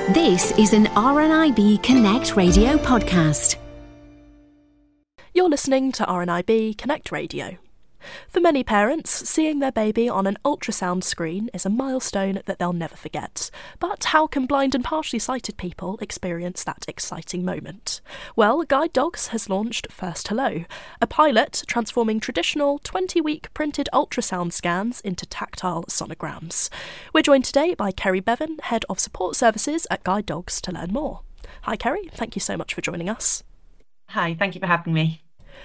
This is an RNIB Connect Radio podcast. You're listening to RNIB Connect Radio. For many parents, seeing their baby on an ultrasound screen is a milestone that they'll never forget. But how can blind and partially sighted people experience that exciting moment? Well, Guide Dogs has launched First Hello, a pilot transforming traditional 20-week printed ultrasound scans into tactile sonograms. We're joined today by Kerry Bevan, Head of Support Services at Guide Dogs, to learn more. Hi Kerry, thank you so much for joining us. Hi, thank you for having me.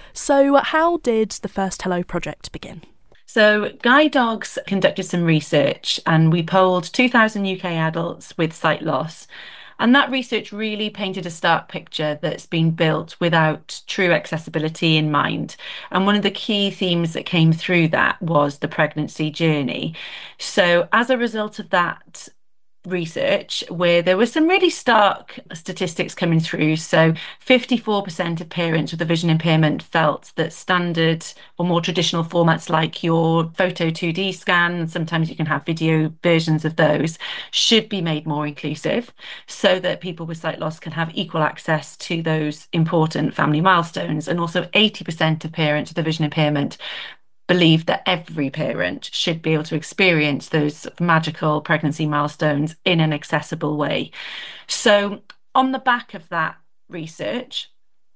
So how did the First Hello project begin? So Guide Dogs conducted some research and we polled 2,000 UK adults with sight loss. And that research really painted a stark picture that's been built without true accessibility in mind. And one of the key themes that came through that was the pregnancy journey. So as a result of that research, where there were some really stark statistics coming through. So 54% of parents with a vision impairment felt that standard or more traditional formats like your photo 2D scan, sometimes you can have video versions of those, should be made more inclusive so that people with sight loss can have equal access to those important family milestones. And also 80% of parents with a vision impairment believe that every parent should be able to experience those magical pregnancy milestones in an accessible way. So on the back of that research,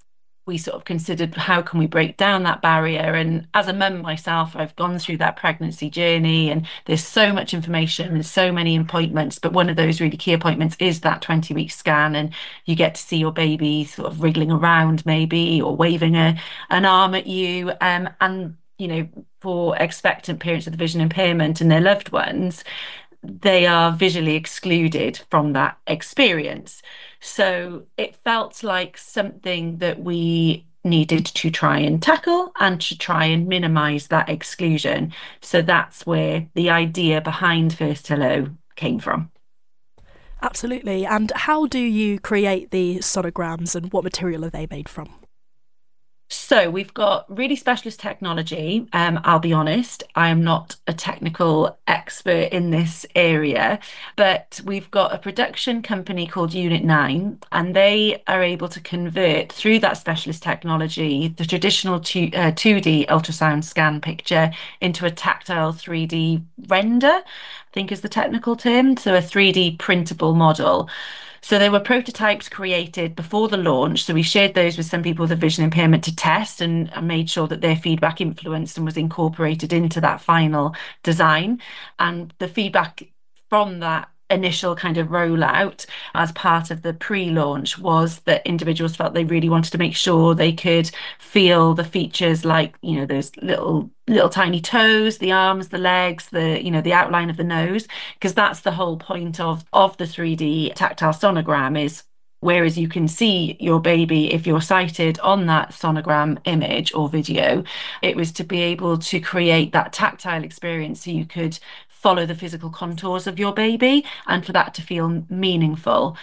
we sort of considered how can we break down that barrier. And as a mum myself, I've gone through that pregnancy journey and there's so much information and so many appointments, but one of those really key appointments is that 20-week scan, and you get to see your baby sort of wriggling around maybe or waving an arm at you, and you know, for expectant parents with vision impairment and their loved ones, they are visually excluded from that experience. So it felt like something that we needed to try and tackle and to try and minimise that exclusion. So that's where the idea behind First Hello came from. Absolutely. And how do you create the sonograms and what material are they made from? So we've got really specialist technology. I'll be honest, I am not a technical expert in this area, but we've got a production company called Unit 9, and they are able to convert through that specialist technology the traditional 2D ultrasound scan picture into a tactile 3D render, I think is the technical term, so a 3D printable model. So there were prototypes created before the launch. So we shared those with some people with a vision impairment to test and made sure that their feedback influenced and was incorporated into that final design. And the feedback from that initial kind of rollout as part of the pre-launch was that individuals felt they really wanted to make sure they could feel the features, like, you know, those little tiny toes, the arms, the legs, the outline of the nose, because that's the whole point of the 3D tactile sonogram. Is whereas you can see your baby if you're sighted on that sonogram image or video, it was to be able to create that tactile experience so you could follow the physical contours of your baby and for that to feel meaningful.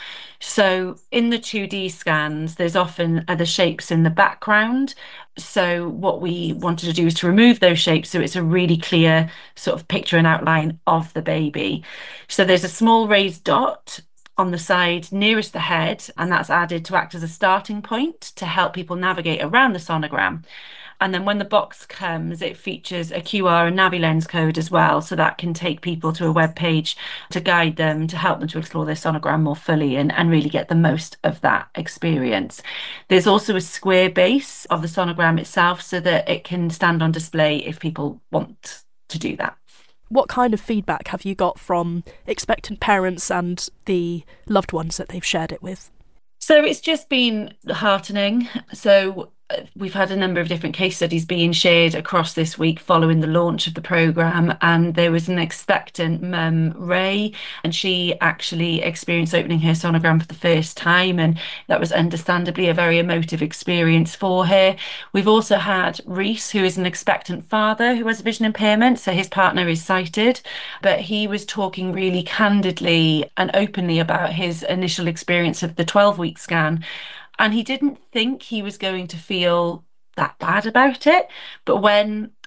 So in the 2D scans, there's often other shapes in the background. So what we wanted to do is to remove those shapes so it's a really clear sort of picture and outline of the baby. So there's a small raised dot on the side nearest the head, and that's added to act as a starting point to help people navigate around the sonogram. And then when the box comes, it features a QR and NaviLens code as well, so that can take people to a web page to guide them, to help them to explore their sonogram more fully and really get the most of that experience. There's also a square base of the sonogram itself so that it can stand on display if people want to do that. What kind of feedback have you got from expectant parents and the loved ones that they've shared it with? So it's just been heartening. So we've had a number of different case studies being shared across this week following the launch of the programme, and there was an expectant mum, Ray, and she actually experienced opening her sonogram for the first time, and that was understandably a very emotive experience for her. We've also had Reese, who is an expectant father who has a vision impairment, so his partner is sighted, but he was talking really candidly and openly about his initial experience of the 12-week scan. And he didn't think he was going to feel that bad about it. But when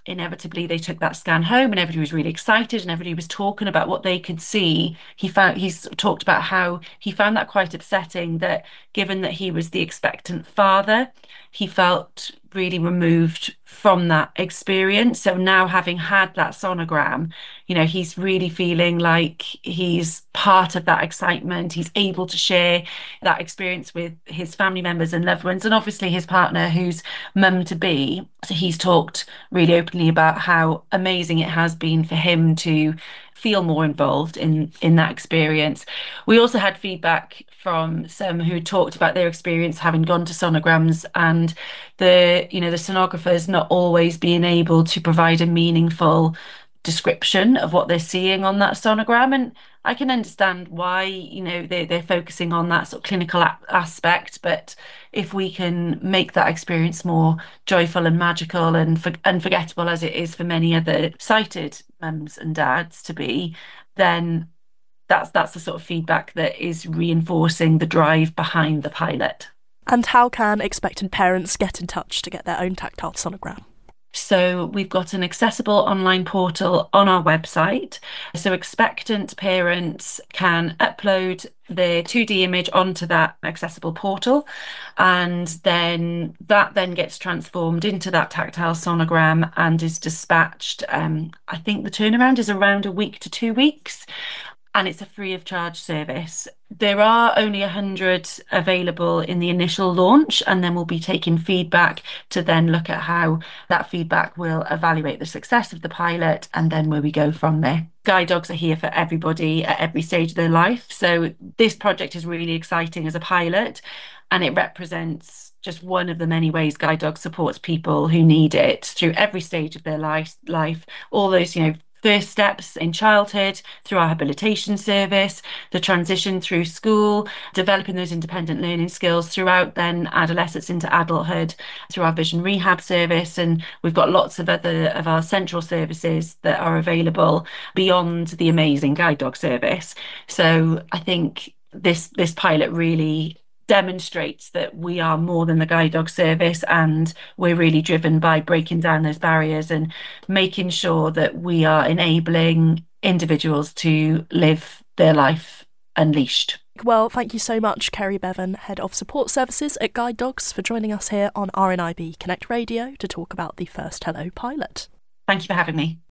inevitably they took that scan home and everybody was really excited and everybody was talking about what they could see. He's talked about how he found that quite upsetting, that given that he was the expectant father, he felt really removed from that experience. So now, having had that sonogram, he's really feeling like he's part of that excitement. He's able to share that experience with his family members and loved ones, and obviously his partner, who's mum to be. So he's talked really openly about how amazing it has been for him to feel more involved in that experience. We also had feedback from some who talked about their experience having gone to sonograms, and the sonographers not always being able to provide a meaningful description of what they're seeing on that sonogram. And I can understand why, they're focusing on that sort of clinical aspect, but if we can make that experience more joyful and magical and unforgettable, as it is for many other sighted mums and dads to be, then that's the sort of feedback that is reinforcing the drive behind the pilot. And how can expectant parents get in touch to get their own tactile sonogram? So we've got an accessible online portal on our website. So expectant parents can upload their 2D image onto that accessible portal, and then that gets transformed into that tactile sonogram and is dispatched. I think the turnaround is around a week to 2 weeks. And it's a free of charge service. There are only 100 available in the initial launch, and then we'll be taking feedback to then look at how that feedback will evaluate the success of the pilot, and then where we go from there. Guide dogs are here for everybody at every stage of their life. So this project is really exciting as a pilot, and it represents just one of the many ways Guide Dog supports people who need it through every stage of their life, all those, first steps in childhood, through our habilitation service, the transition through school, developing those independent learning skills throughout then adolescence into adulthood, through our vision rehab service. And we've got lots of other of our central services that are available beyond the amazing Guide Dog service. So I think this pilot really demonstrates that we are more than the Guide Dog service, and we're really driven by breaking down those barriers and making sure that we are enabling individuals to live their life unleashed. Well, thank you so much, Kerry Bevan, Head of Support Services at Guide Dogs, for joining us here on RNIB Connect Radio to talk about the First Hello pilot. Thank you for having me.